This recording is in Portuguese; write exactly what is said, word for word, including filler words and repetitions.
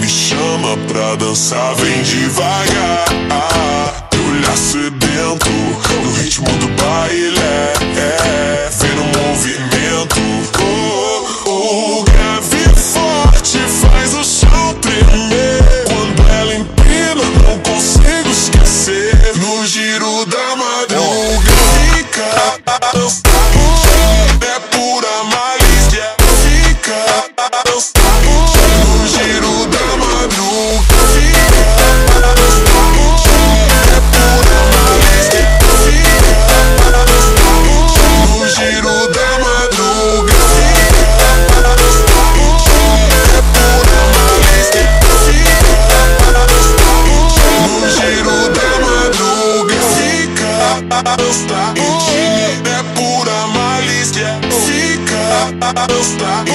chama pra dançar, vem devagar. Olhar sedento no ritmo do baile, é, vem no movimento. Oh, oh, grave forte faz o chão tremer. Quando ela empina não consigo esquecer. No giro da madruga fica a dançar. É pura malícia. Fica a dançar. No giro da madruga fica a dançar. É pura malícia. Fica a dançar. No giro da madruga fica a dançar. É pura malícia. Fica a dançar. No giro da madruga fica a dançar. É pura malícia. Fica a dançar.